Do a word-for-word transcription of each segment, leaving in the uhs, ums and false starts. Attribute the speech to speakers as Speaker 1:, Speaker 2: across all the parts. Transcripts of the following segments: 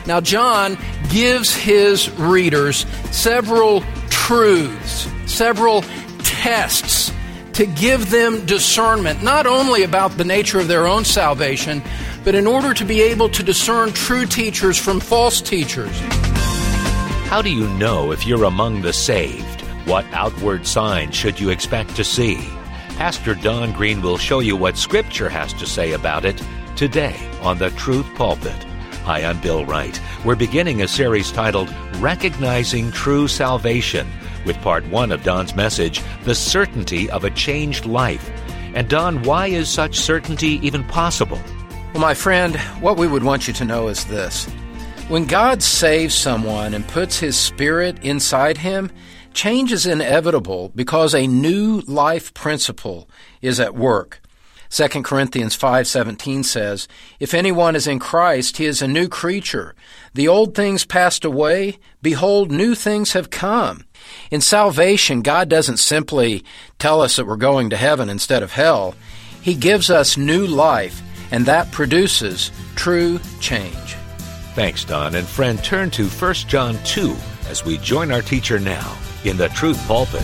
Speaker 1: Now, John gives his readers several truths, several tests to give them discernment, not only about the nature of their own salvation, but in order to be able to discern true teachers from false teachers.
Speaker 2: How do you know if you're among the saved? What outward signs should you expect to see? Pastor Don Green will show you what Scripture has to say about it today on The Truth Pulpit. Hi, I'm Bill Wright. We're beginning a series titled Recognizing True Salvation, with part one of Don's message, The Certainty of a Changed Life. And Don, why is such certainty even possible?
Speaker 1: Well, my friend, what we would want you to know is this. When God saves someone and puts His Spirit inside him, change is inevitable because a new life principle is at work. Second Corinthians five seventeen says, "If anyone is in Christ, he is a new creature. The old things passed away. Behold, new things have come." In salvation, God doesn't simply tell us that we're going to heaven instead of hell. He gives us new life, and that produces true change.
Speaker 2: Thanks, Don. And friend, turn to First John two as we join our teacher now in the Truth Pulpit.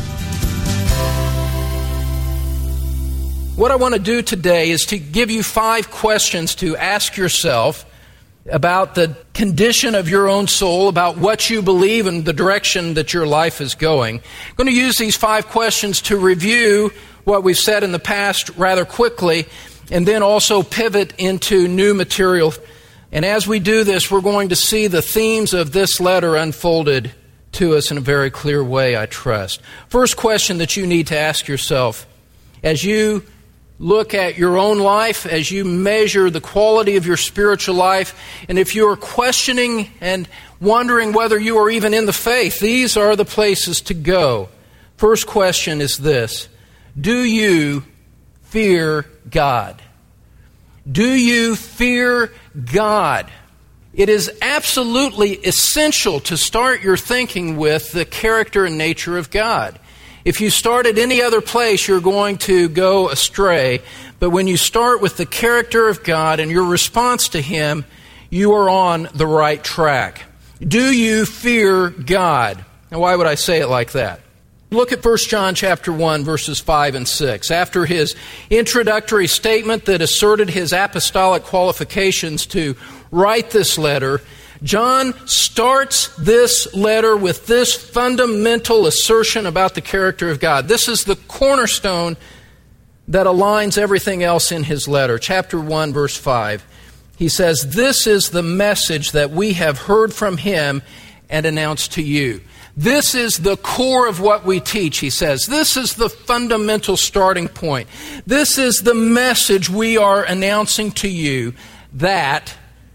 Speaker 1: What I want to do today is to give you five questions to ask yourself about the condition of your own soul, about what you believe and the direction that your life is going. I'm going to use these five questions to review what we've said in the past rather quickly, and then also pivot into new material. And as we do this, we're going to see the themes of this letter unfolded to us in a very clear way, I trust. First question that you need to ask yourself as you look at your own life, as you measure the quality of your spiritual life, and if you are questioning and wondering whether you are even in the faith, these are the places to go. First question is this: do you fear God? Do you fear God? It is absolutely essential to start your thinking with the character and nature of God. If you start at any other place, you're going to go astray. But when you start with the character of God and your response to Him, you are on the right track. Do you fear God? Now, why would I say it like that? Look at First John chapter one, verses five and six. After his introductory statement that asserted his apostolic qualifications to write this letter, John starts this letter with this fundamental assertion about the character of God. This is the cornerstone that aligns everything else in his letter. Chapter one, verse five. He says, "This is the message that we have heard from Him and announced to you." This is the core of what we teach, he says. This is the fundamental starting point. This is the message we are announcing to you, that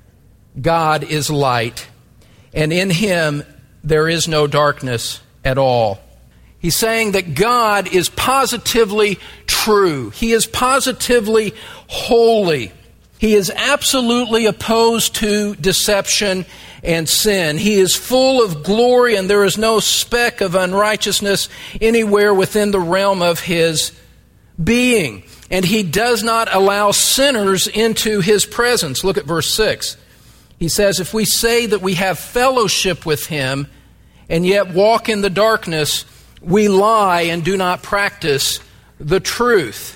Speaker 1: God is light, and in Him there is no darkness at all. He's saying that God is positively true. He is positively holy. He is absolutely opposed to deception and sin. He is full of glory, and there is no speck of unrighteousness anywhere within the realm of His being. And He does not allow sinners into His presence. Look at verse six. He says, "If we say that we have fellowship with Him and yet walk in the darkness, we lie and do not practice the truth."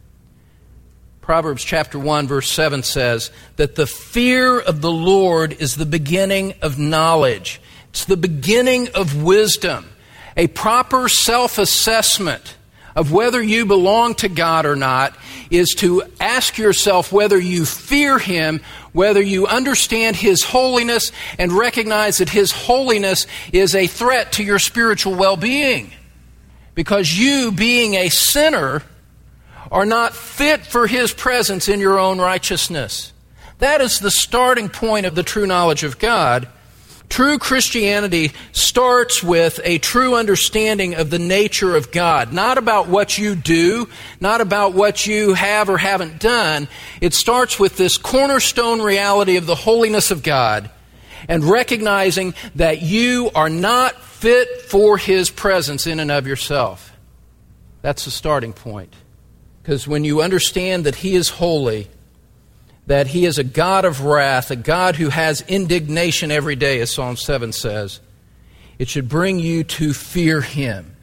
Speaker 1: Proverbs chapter one, verse seven says that the fear of the Lord is the beginning of knowledge. It's the beginning of wisdom. A proper self-assessment of whether you belong to God or not is to ask yourself whether you fear Him, whether you understand His holiness, and recognize that His holiness is a threat to your spiritual well-being. Because you, being a sinner, are not fit for His presence in your own righteousness. That is the starting point of the true knowledge of God. True Christianity starts with a true understanding of the nature of God. Not about what you do, not about what you have or haven't done. It starts with this cornerstone reality of the holiness of God, and recognizing that you are not fit for His presence in and of yourself. That's the starting point. Because when you understand that He is holy, that he is a God of wrath, a God who has indignation every day, as Psalm seven says, it should bring you to fear him.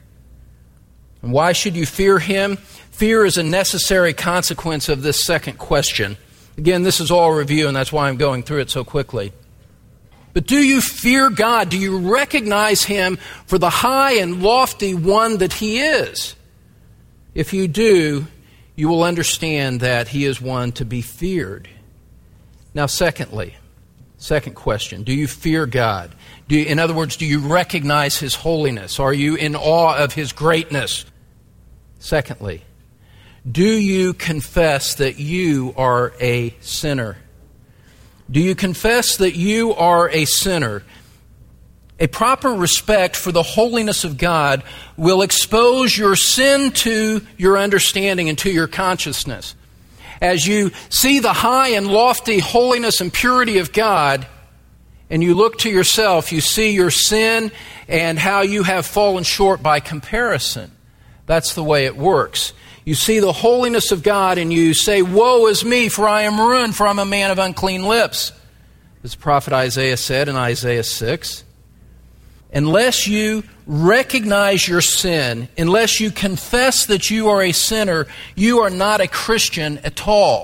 Speaker 1: And why should you fear him? Fear is a necessary consequence of this second question. Again, this is all review, and that's why I'm going through it so quickly. But do you fear God? Do you recognize him for the high and lofty one that he is? If you do, you will understand that he is one to be feared. Now, secondly, second question, do you fear God? Do you, in other words, do you recognize his holiness? Are you in awe of his greatness? Secondly, do you confess that you are a sinner? Do you confess that you are a sinner? A proper respect for the holiness of God will expose your sin to your understanding and to your consciousness. As you see the high and lofty holiness and purity of God, and you look to yourself, you see your sin and how you have fallen short by comparison. That's the way it works. You see the holiness of God and you say, "Woe is me, for I am ruined, for I am a man of unclean lips." As the prophet Isaiah said in Isaiah six. Unless you recognize your sin, unless you confess that you are a sinner, you are not a Christian at all.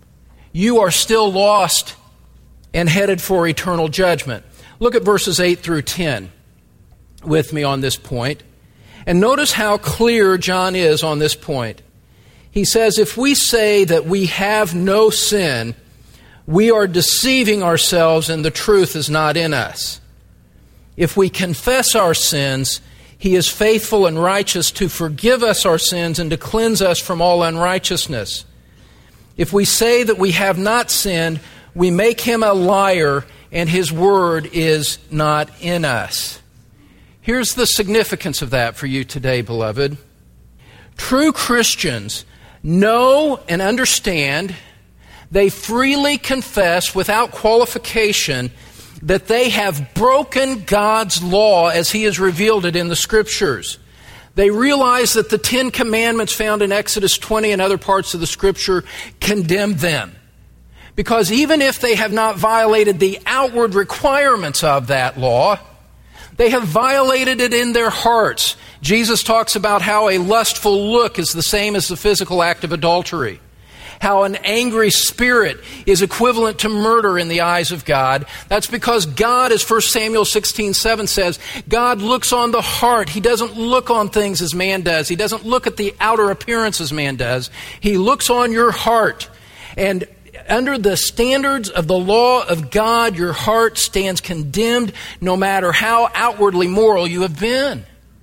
Speaker 1: You are still lost and headed for eternal judgment. Look at verses eight through ten with me on this point. And notice how clear John is on this point. He says, if we say that we have no sin, we are deceiving ourselves and the truth is not in us. If we confess our sins, he is faithful and righteous to forgive us our sins and to cleanse us from all unrighteousness. If we say that we have not sinned, we make him a liar and his word is not in us. Here's the significance of that for you today, beloved. True Christians know and understand, they freely confess without qualification that they have broken God's law as he has revealed it in the Scriptures. They realize that the Ten Commandments found in Exodus twenty and other parts of the Scripture condemn them. Because even if they have not violated the outward requirements of that law, they have violated it in their hearts. Jesus talks about how a lustful look is the same as the physical act of adultery. How an angry spirit is equivalent to murder in the eyes of God. That's because God, as First Samuel sixteen seven says, God looks on the heart. He doesn't look on things as man does. He doesn't look at the outer appearance as man does. He looks on your heart. And under the standards of the law of God, your heart stands condemned no matter how outwardly moral you have been.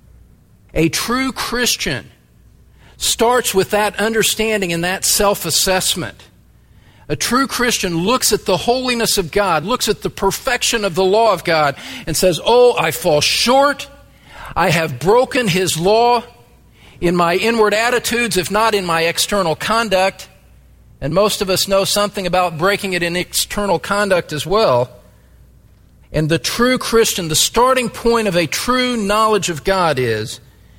Speaker 1: A true Christian starts with that understanding and that self-assessment. A true Christian looks at the holiness of God, looks at the perfection of the law of God, and says, "Oh, I fall short. I have broken his law in my inward attitudes, if not in my external conduct." And most of us know something about breaking it in external conduct as well. And the true Christian, the starting point of a true knowledge of God is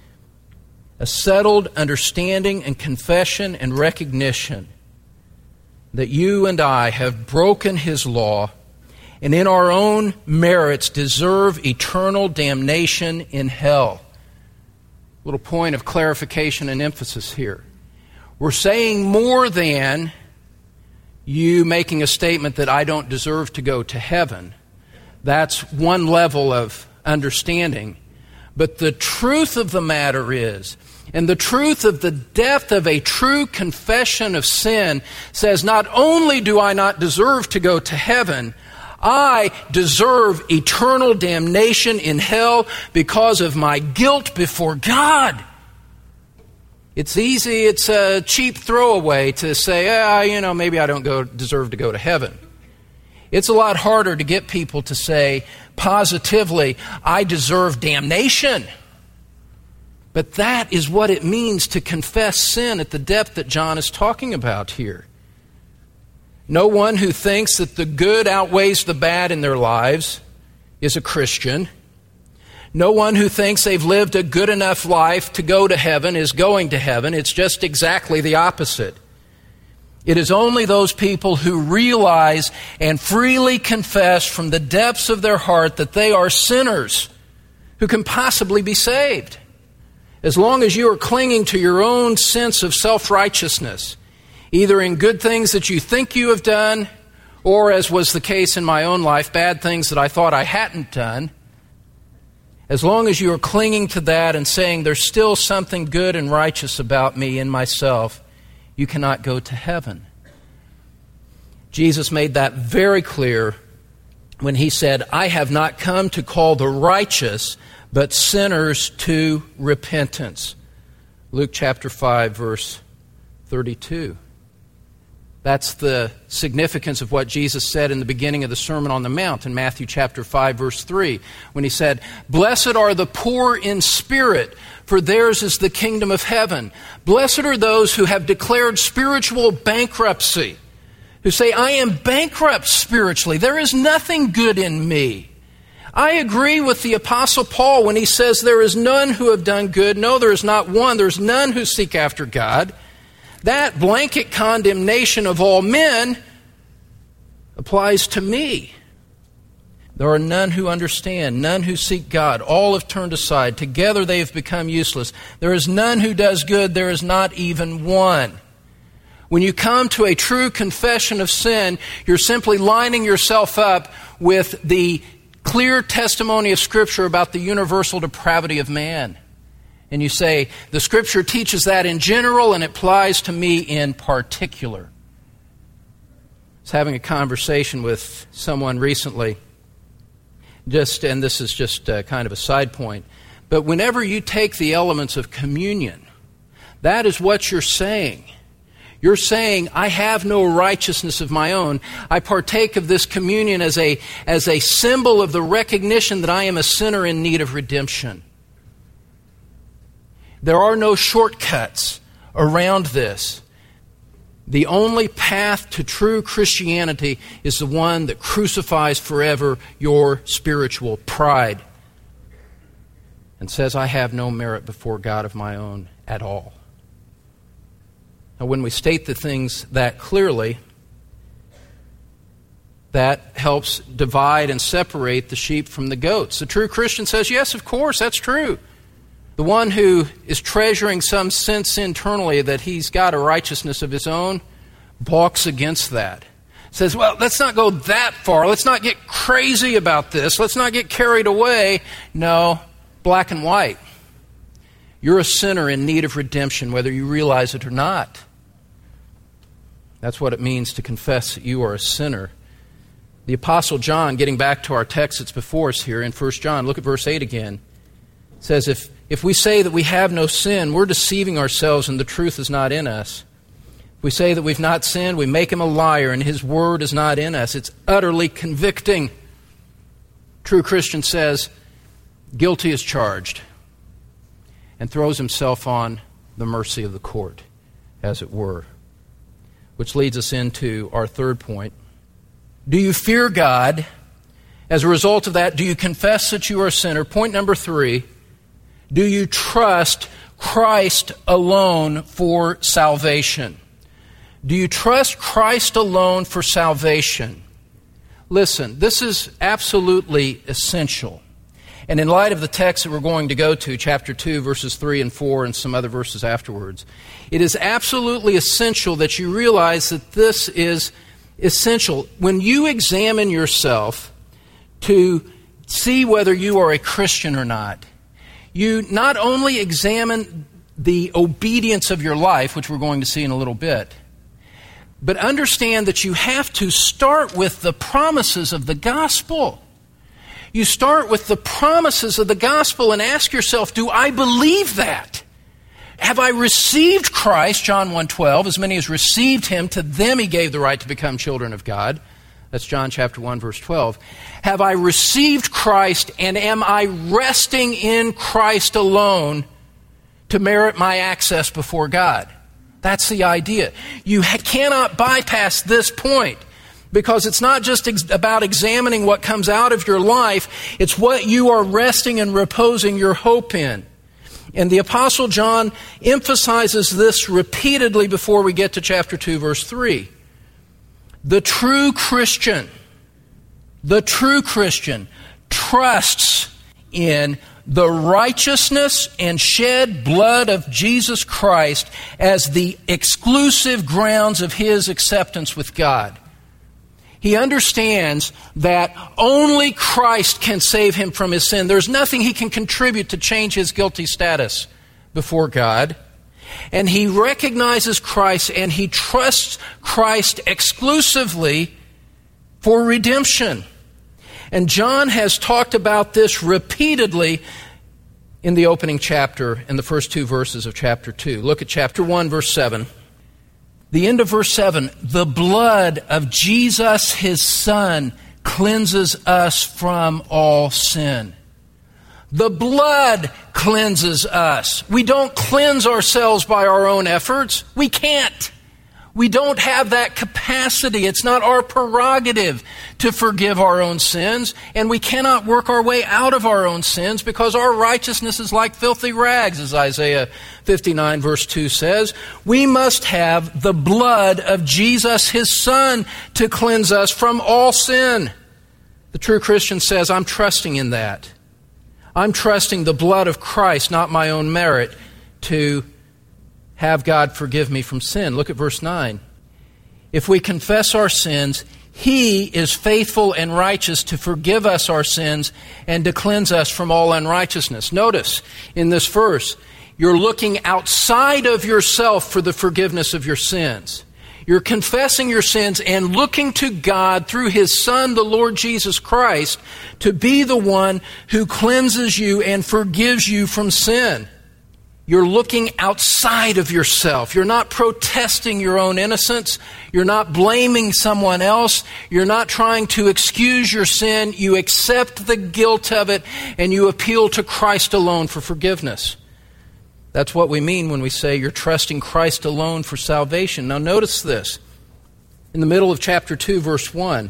Speaker 1: a settled understanding and confession and recognition that you and I have broken his law and in our own merits deserve eternal damnation in hell. Little point of clarification and emphasis here. We're saying more than you making a statement that I don't deserve to go to heaven. That's one level of understanding. But the truth of the matter is, and the truth of the depth of a true confession of sin says, not only do I not deserve to go to heaven, I deserve eternal damnation in hell because of my guilt before God. It's easy, it's a cheap throwaway to say, ah, you know, maybe I don't go deserve to go to heaven. It's a lot harder to get people to say positively, I deserve damnation. But that is what it means to confess sin at the depth that John is talking about here. No one who thinks that the good outweighs the bad in their lives is a Christian. No one who thinks they've lived a good enough life to go to heaven is going to heaven. It's just exactly the opposite. It is only those people who realize and freely confess from the depths of their heart that they are sinners who can possibly be saved. As long as you are clinging to your own sense of self-righteousness, either in good things that you think you have done, or, as was the case in my own life, bad things that I thought I hadn't done, as long as you are clinging to that and saying there's still something good and righteous about me in myself, you cannot go to heaven. Jesus made that very clear when he said, I have not come to call the righteous, but sinners to repentance. Luke chapter five, verse thirty-two. That's the significance of what Jesus said in the beginning of the Sermon on the Mount in Matthew chapter five, verse three, when he said, Blessed are the poor in spirit, for theirs is the kingdom of heaven. Blessed are those who have declared spiritual bankruptcy, who say, I am bankrupt spiritually. There is nothing good in me. I agree with the Apostle Paul when he says there is none who have done good. No, there is not one. There is none who seek after God. That blanket condemnation of all men applies to me. There are none who understand, none who seek God. All have turned aside. Together they have become useless. There is none who does good. There is not even one. When you come to a true confession of sin, you're simply lining yourself up with the clear testimony of Scripture about the universal depravity of man. And you say, the Scripture teaches that in general and it applies to me in particular. I was having a conversation with someone recently, just, and this is just uh, kind of a side point, but whenever you take the elements of communion, that is what you're saying. You're saying, I have no righteousness of my own. I partake of this communion as a, as a symbol of the recognition that I am a sinner in need of redemption. There are no shortcuts around this. The only path to true Christianity is the one that crucifies forever your spiritual pride and says, I have no merit before God of my own at all. Now, when we state the things that clearly, that helps divide and separate the sheep from the goats. The true Christian says, yes, of course, that's true. The one who is treasuring some sense internally that he's got a righteousness of his own balks against that. Says, well, let's not go that far. Let's not get crazy about this. Let's not get carried away. No, black and white. You're a sinner in need of redemption, whether you realize it or not. That's what it means to confess that you are a sinner. The Apostle John, getting back to our text that's before us here in First John, look at verse eight again. It says, if, if we say that we have no sin, we're deceiving ourselves and the truth is not in us. If we say that we've not sinned, we make him a liar and his word is not in us. It's utterly convicting. True Christian says, guilty as charged, and throws himself on the mercy of the court, as it were. Which leads us into our third point. Do you fear God? As a result of that, do you confess that you are a sinner? Point number three, do you trust Christ alone for salvation? Do you trust Christ alone for salvation? Listen, this is absolutely essential. And in light of the text that we're going to go to, chapter two, verses three and four, and some other verses afterwards, it is absolutely essential that you realize that this is essential. When you examine yourself to see whether you are a Christian or not, you not only examine the obedience of your life, which we're going to see in a little bit, but understand that you have to start with the promises of the gospel. You start with the promises of the gospel and ask yourself, do I believe that? Have I received Christ? John one twelve, as many as received him, to them he gave the right to become children of God. That's John chapter one, verse twelve. Have I received Christ, and am I resting in Christ alone to merit my access before God? That's the idea. You ha- cannot bypass this point. Because it's not just ex- about examining what comes out of your life, it's what you are resting and reposing your hope in. And the Apostle John emphasizes this repeatedly before we get to chapter two, verse three. The true Christian, the true Christian trusts in the righteousness and shed blood of Jesus Christ as the exclusive grounds of his acceptance with God. He understands that only Christ can save him from his sin. There's nothing he can contribute to change his guilty status before God. And he recognizes Christ and he trusts Christ exclusively for redemption. And John has talked about this repeatedly in the opening chapter, in the first two verses of chapter two. Look at chapter one, verse seven. The end of verse seven, the blood of Jesus, his Son, cleanses us from all sin. The blood cleanses us. We don't cleanse ourselves by our own efforts. We can't. We don't have that capacity. It's not our prerogative to forgive our own sins, and we cannot work our way out of our own sins because our righteousness is like filthy rags, as Isaiah fifty-nine verse two says. We must have the blood of Jesus, his Son, to cleanse us from all sin. The true Christian says, I'm trusting in that. I'm trusting the blood of Christ, not my own merit, to have God forgive me from sin. Look at verse nine. If we confess our sins, he is faithful and righteous to forgive us our sins and to cleanse us from all unrighteousness. Notice in this verse, you're looking outside of yourself for the forgiveness of your sins. You're confessing your sins and looking to God through his Son, the Lord Jesus Christ, to be the one who cleanses you and forgives you from sin. You're looking outside of yourself. You're not protesting your own innocence. You're not blaming someone else. You're not trying to excuse your sin. You accept the guilt of it and you appeal to Christ alone for forgiveness. That's what we mean when we say you're trusting Christ alone for salvation. Now notice this. In the middle of chapter two, verse one, it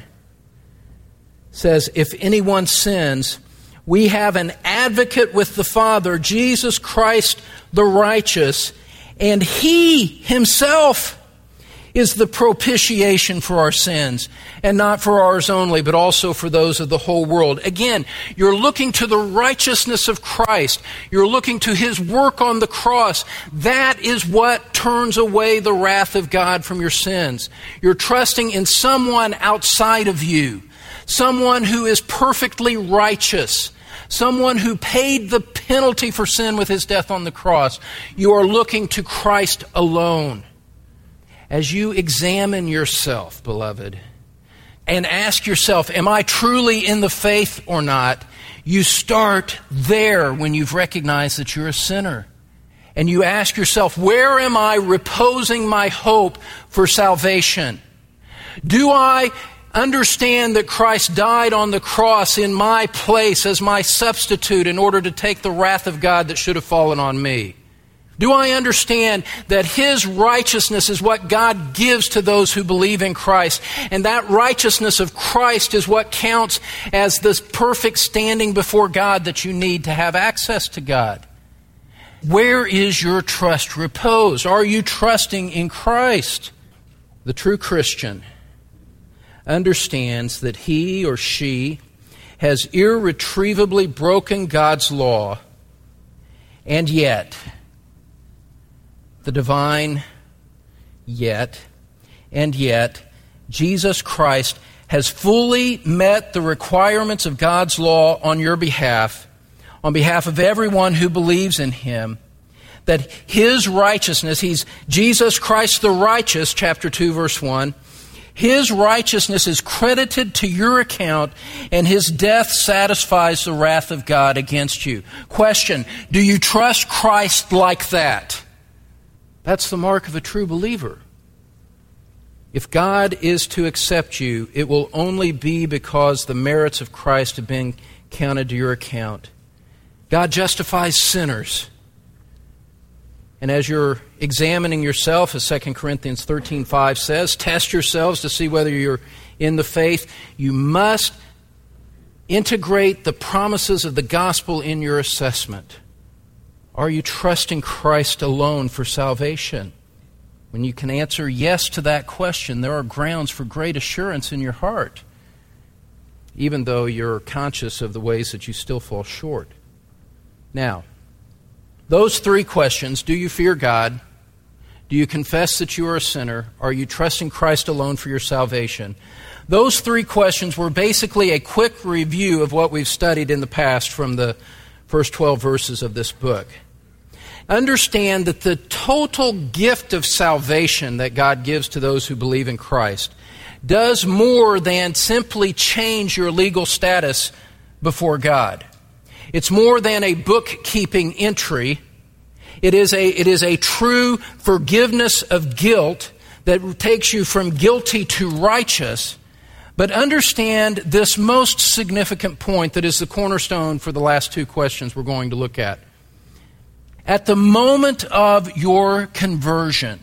Speaker 1: says, if anyone sins, we have an advocate with the Father, Jesus Christ the righteous, and he himself is the propitiation for our sins, and not for ours only, but also for those of the whole world. Again, you're looking to the righteousness of Christ. You're looking to his work on the cross. That is what turns away the wrath of God from your sins. You're trusting in someone outside of you, someone who is perfectly righteous, someone who paid the penalty for sin with his death on the cross. You are looking to Christ alone. As you examine yourself, beloved, and ask yourself, am I truly in the faith or not? You start there when you've recognized that you're a sinner. And you ask yourself, where am I reposing my hope for salvation? Do I understand that Christ died on the cross in my place as my substitute in order to take the wrath of God that should have fallen on me? Do I understand that his righteousness is what God gives to those who believe in Christ? And that righteousness of Christ is what counts as this perfect standing before God that you need to have access to God. Where is your trust reposed? Are you trusting in Christ? The true Christian understands that he or she has irretrievably broken God's law, and yet the divine yet, and yet, Jesus Christ has fully met the requirements of God's law on your behalf, on behalf of everyone who believes in him, that his righteousness, he's Jesus Christ the righteous, chapter two, verse one, his righteousness is credited to your account, and his death satisfies the wrath of God against you. Question, do you trust Christ like that? That's the mark of a true believer. If God is to accept you, it will only be because the merits of Christ have been counted to your account. God justifies sinners. And as you're examining yourself, as Second Corinthians thirteen five says, test yourselves to see whether you're in the faith. You must integrate the promises of the gospel in your assessment. Are you trusting Christ alone for salvation? When you can answer yes to that question, there are grounds for great assurance in your heart, even though you're conscious of the ways that you still fall short. Now, those three questions: do you fear God? Do you confess that you are a sinner? Are you trusting Christ alone for your salvation? Those three questions were basically a quick review of what we've studied in the past from the first twelve verses of this book. Understand that the total gift of salvation that God gives to those who believe in Christ does more than simply change your legal status before God. It's more than a bookkeeping entry. It is a, it is a true forgiveness of guilt that takes you from guilty to righteous. But understand this most significant point that is the cornerstone for the last two questions we're going to look at. At the moment of your conversion,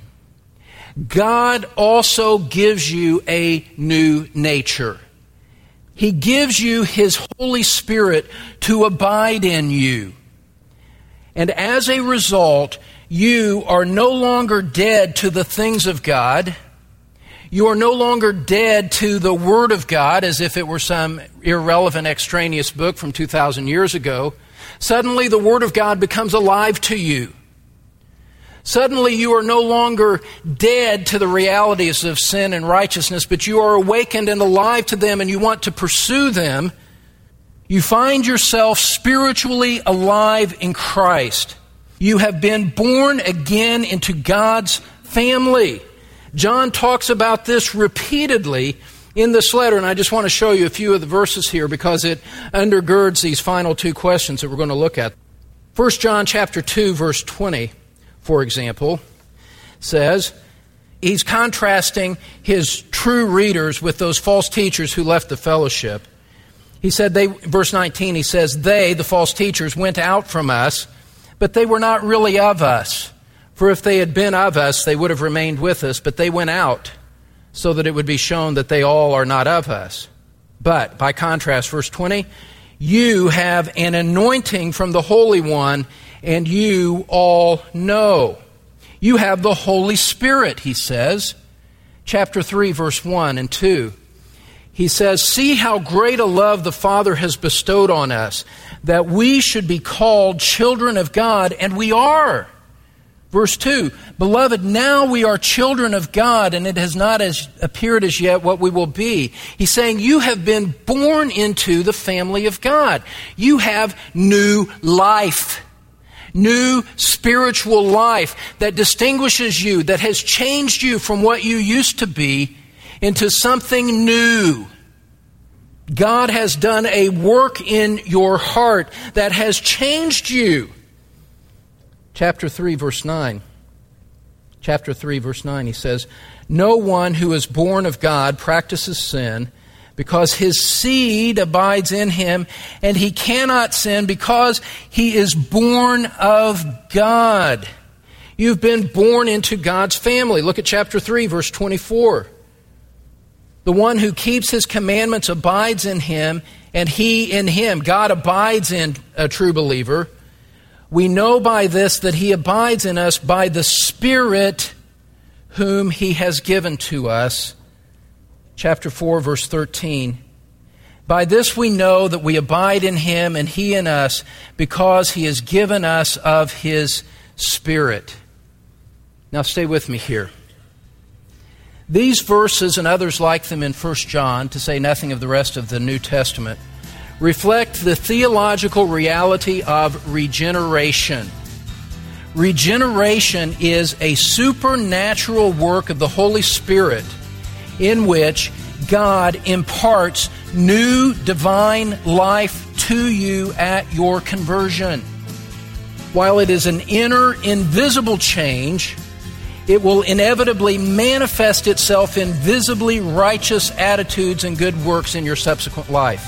Speaker 1: God also gives you a new nature. He gives you His Holy Spirit to abide in you. And as a result, you are no longer dead to the things of God. You are no longer dead to the Word of God as if it were some irrelevant extraneous book from two thousand years ago. Suddenly the Word of God becomes alive to you. Suddenly you are no longer dead to the realities of sin and righteousness, but you are awakened and alive to them, and you want to pursue them. You find yourself spiritually alive in Christ. You have been born again into God's family. John talks about this repeatedly in this letter, and I just want to show you a few of the verses here because it undergirds these final two questions that we're going to look at. First John chapter two, verse twenty, for example, says, he's contrasting his true readers with those false teachers who left the fellowship. He said, they, verse nineteen, he says, they, the false teachers, went out from us, but they were not really of us. For if they had been of us, they would have remained with us, but they went out, so that it would be shown that they all are not of us. But, by contrast, verse twenty, you have an anointing from the Holy One, and you all know. You have the Holy Spirit, he says. Chapter three, verse one and two. He says, see how great a love the Father has bestowed on us, that we should be called children of God, and we are. Verse two, beloved, now we are children of God, and it has not as appeared as yet what we will be. He's saying you have been born into the family of God. You have new life, new spiritual life that distinguishes you, that has changed you from what you used to be into something new. God has done a work in your heart that has changed you. Chapter three, verse nine. Chapter three, verse nine, he says, no one who is born of God practices sin, because his seed abides in him, and he cannot sin because he is born of God. You've been born into God's family. Look at chapter three, verse twenty-four. The one who keeps his commandments abides in him, and he in him. God abides in a true believer. We know by this that he abides in us by the Spirit whom he has given to us. Chapter four, verse thirteen. By this we know that we abide in him and he in us, because he has given us of his Spirit. Now stay with me here. These verses and others like them in First John, to say nothing of the rest of the New Testament, reflect the theological reality of regeneration. Regeneration is a supernatural work of the Holy Spirit in which God imparts new divine life to you at your conversion. While it is an inner, invisible change, it will inevitably manifest itself in visibly righteous attitudes and good works in your subsequent life.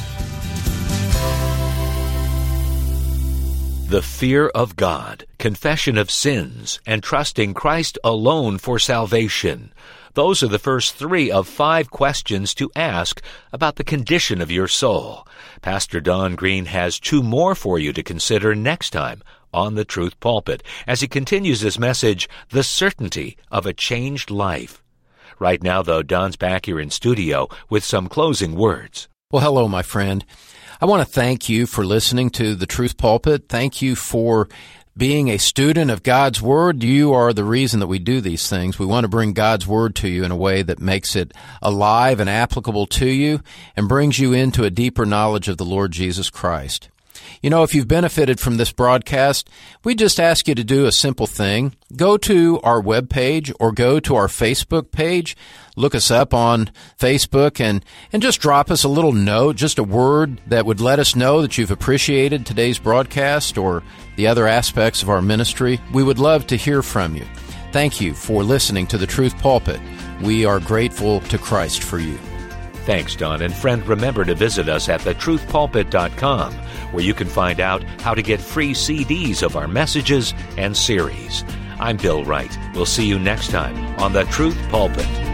Speaker 2: The fear of God, confession of sins, and trusting Christ alone for salvation. Those are the first three of five questions to ask about the condition of your soul. Pastor Don Green has two more for you to consider next time on the Truth Pulpit as he continues his message, The Certainty of a Changed Life. Right now, though, Don's back here in studio with some closing words.
Speaker 1: Well, hello, my friend. I want to thank you for listening to the Truth Pulpit. Thank you for being a student of God's Word. You are the reason that we do these things. We want to bring God's Word to you in a way that makes it alive and applicable to you and brings you into a deeper knowledge of the Lord Jesus Christ. You know, if you've benefited from this broadcast, we just ask you to do a simple thing. Go to our webpage or go to our Facebook page. Look us up on Facebook and, and just drop us a little note, just a word that would let us know that you've appreciated today's broadcast or the other aspects of our ministry. We would love to hear from you. Thank you for listening to the Truth Pulpit. We are grateful to Christ for you.
Speaker 2: Thanks, Don. And friend, remember to visit us at the truth pulpit dot com, where you can find out how to get free C Ds of our messages and series. I'm Bill Wright. We'll see you next time on the Truth Pulpit.